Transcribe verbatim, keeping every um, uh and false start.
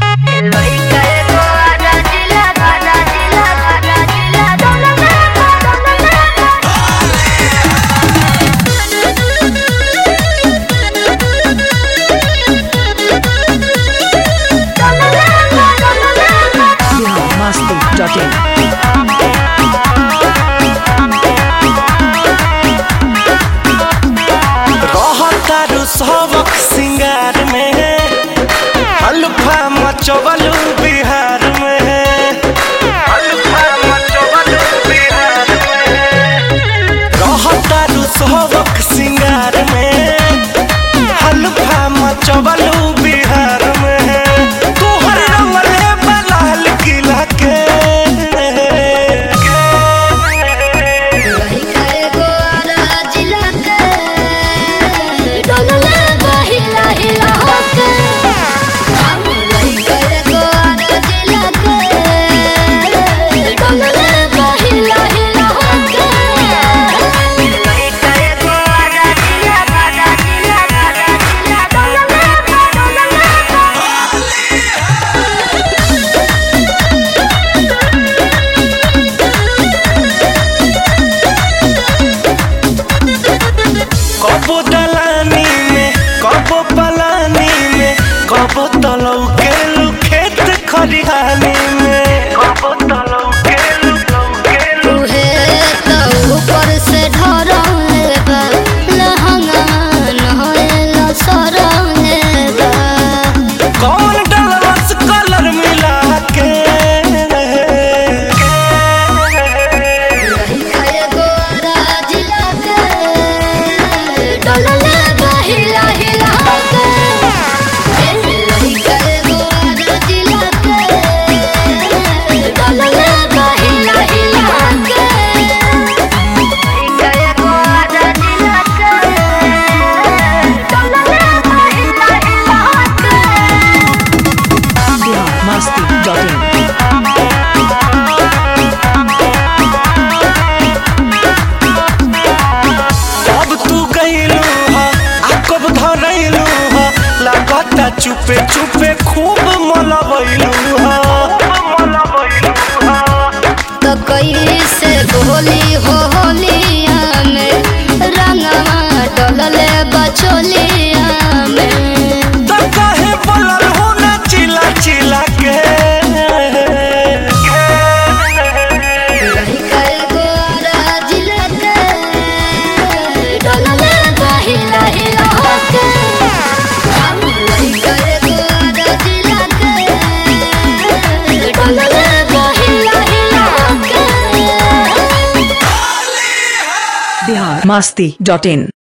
रहतारू सबक सिंगार में हल्फा मचवलू बिहार में हल्फा मचवलू बिहार में रहतारू सबक सिंगार में हल्फा मचवलू बिहार में तोहर रंगले बलाल किला के कबो दलानी में कबो पलानी में कबो तलौ के खेत खलिहानी में कबो तलौ के तुहे तो ऊपर से ढरले बा लहंगा नहला सरले बा कौन डलस कलर मिला के चुपे चुपे खूब मलबैलू तो कैसे गोली होलिया में रंगवा डलले बचोलिया में तो काहे बोलल हो ना चिला चिला के बिहार मस्ती डॉट इन।